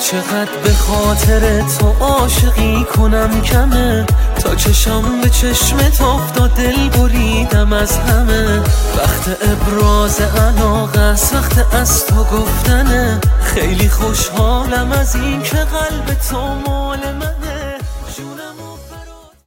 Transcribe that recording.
چقدر به خاطر تو عاشقی کنم کمه، تا چشم به چشمت افتاد دل بریدم از همه. وقت ابراز علاقه است، وقت از تو گفتنه، خیلی خوشحالم از این که قلب تو مال من.